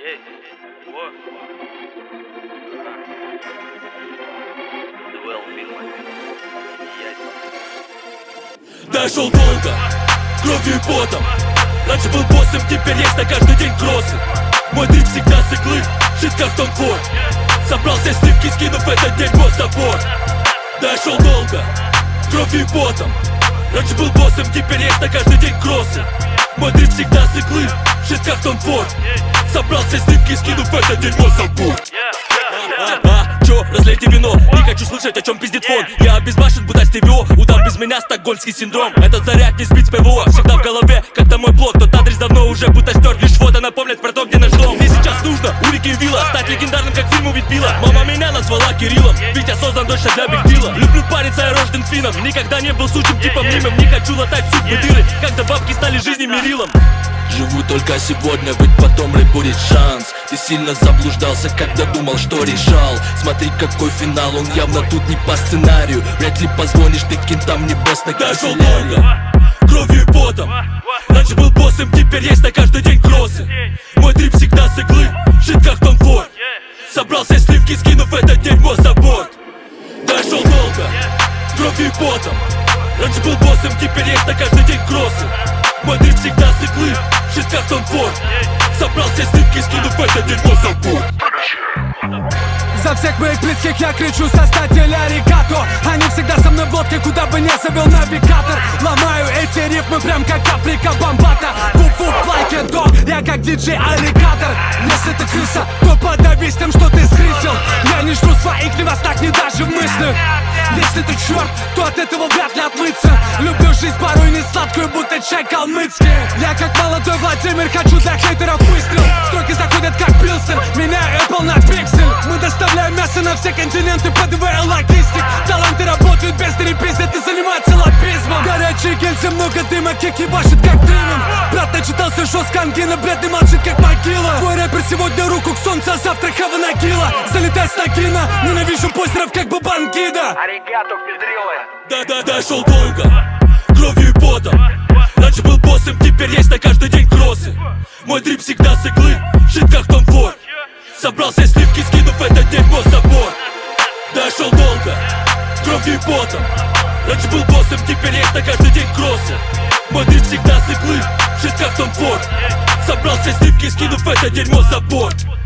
Дошел долго, кровью и потом. Раньше был боссом, теперь есть на каждый день кроссы. Мой дрип всегда с иглы, шит как Том Форд. Собрался сливки, скинув это дерьмо в забор. Дошел долго, кровью и потом. Раньше был боссом, теперь есть на каждый день кроссы. Мой дрип всегда с иглы, шит как Том Форд. Собрался сливки, скинув это дерьмо в забор. Чё, разлейте вино, не хочу слышать, о чем пиздит фон. Я обезбашен, будто Стивио, удар без меня, стокгольмский синдром. Этот заряд не сбить с ПВО, всегда в голове, когда мой блок. Тот адрес давно уже будто стер, лишь фото напомнят про то, где наш дом. Мне сейчас нужно у реки Вилла стать легендарным, как фильм «Убить Билла». Мама меня назвала Кириллом, ведь я создан точно для бигдила. Люблю париться, я рожден финном, никогда не был сучим типом мимом. Не хочу латать судьбы дыры, когда бабки стали жизни мерилом. Живу только сегодня, ведь потом рэп будет шанс. Ты сильно заблуждался, когда думал, что решал. Смотри, какой финал, он явно тут не по сценарию. Вряд ли позвонишь ты кентам небесной Дошел канцелярии. долго, кровью и потом. Раньше был боссом, теперь есть на каждый день кроссы. Мой дрип всегда с иглы, шит как Том Форд. Собрался сливки, скинув это дерьмо за борт. Дошел долго, кровью и потом. Раньше был боссом, теперь есть на каждый день кроссы. Мой дрип всегда с иглы, шит как Том Форд. Собрался сливки, скинув это дерьмо за борт. За всех моих близких я кричу со статьи аригато. Они всегда со мной в лодке, куда бы не завел навигатор. Ломаю эти рифмы прям как Африка Бомбата. Фу-фу, плайке до, я как диджей аллигатор. Если ты крыса, то подавись тем, что ты скрысил. Я не жду своих, ни вас так, ни даже в мыслях. Если ты черт, то от этого вряд ли отмыться. Люблю жизнь порой не сладкую, будто чай калмыцкий. Я как молодой Владимир, хочу для хейтеров выстрел. Строки заходят как Пилсен, меняю Apple на пиксель. Мы доставляем мясо на все континенты, ПДВ и логистик. Таланты работают без репизит и занимаются лоббизмом. Горячие гельцы, много дыма, кик ебашит как дымом. Брат начитался жестко, ангина, бледный молчит как могила. Твой рэпер сегодня руку к солнцу, а завтра хава нагила. Залетай с нагина, ненавижу постеров как Бабангида. Аригато, пиздрилы. Да-да, дошел долго, кровью и потом. Раньше был боссом, теперь есть на каждый день кроссы. Мой дрип всегда с иглы, шит как Том Форд. Собрался сливки, скинув это дерьмо за борт. Дошел долго, кровью и потом. Раньше был боссом, теперь есть на каждый день кроссы. Мой дрип всегда с иглы, шит как Том Форд. Собрался сливки, скинув это дерьмо за борт.